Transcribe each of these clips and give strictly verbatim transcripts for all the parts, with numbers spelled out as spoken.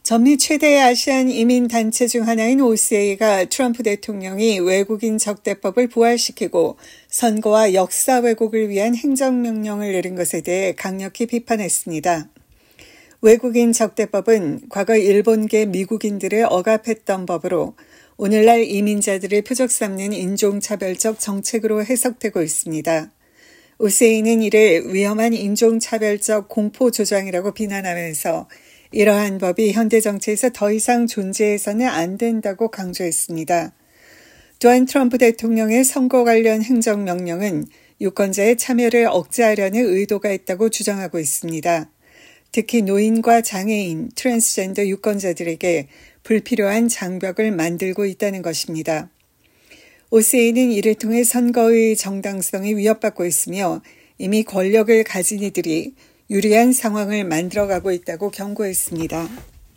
전미 최대의 아시안 이민단체 중 하나인 오씨에이가 트럼프 대통령이 외국인 적대법을 부활시키고 선거와 역사 왜곡을 위한 행정명령을 내린 것에 대해 강력히 비판했습니다. 외국인 적대법은 과거 일본계 미국인들을 억압했던 법으로 오늘날 이민자들을 표적 삼는 인종차별적 정책으로 해석되고 있습니다. 오씨에이는 이를 위험한 인종차별적 공포조장이라고 비난하면서 이러한 법이 현대 정치에서 더 이상 존재해서는 안 된다고 강조했습니다. 또한 트럼프 대통령의 선거 관련 행정명령은 유권자의 참여를 억제하려는 의도가 있다고 주장하고 있습니다. 특히 노인과 장애인, 트랜스젠더 유권자들에게 불필요한 장벽을 만들고 있다는 것입니다. 오씨에이는 이를 통해 선거의 정당성이 위협받고 있으며 이미 권력을 가진 이들이 유리한 상황을 만들어가고 있다고 경고했습니다.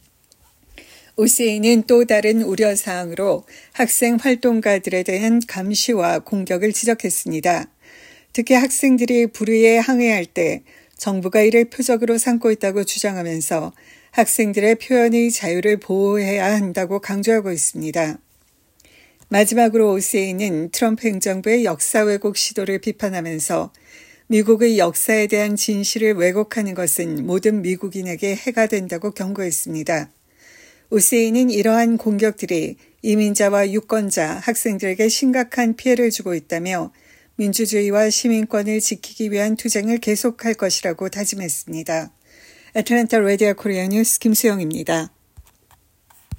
오씨에이는 또 다른 우려사항으로 학생 활동가들에 대한 감시와 공격을 지적했습니다. 특히 학생들이 불의에 항의할 때 정부가 이를 표적으로 삼고 있다고 주장하면서 학생들의 표현의 자유를 보호해야 한다고 강조하고 있습니다. 마지막으로 오씨에이는 트럼프 행정부의 역사 왜곡 시도를 비판하면서 미국의 역사에 대한 진실을 왜곡하는 것은 모든 미국인에게 해가 된다고 경고했습니다. 오씨에이는 이러한 공격들이 이민자와 유권자, 학생들에게 심각한 피해를 주고 있다며 민주주의와 시민권을 지키기 위한 투쟁을 계속할 것이라고 다짐했습니다. 애틀랜타 라디오 코리아 뉴스 김수영입니다.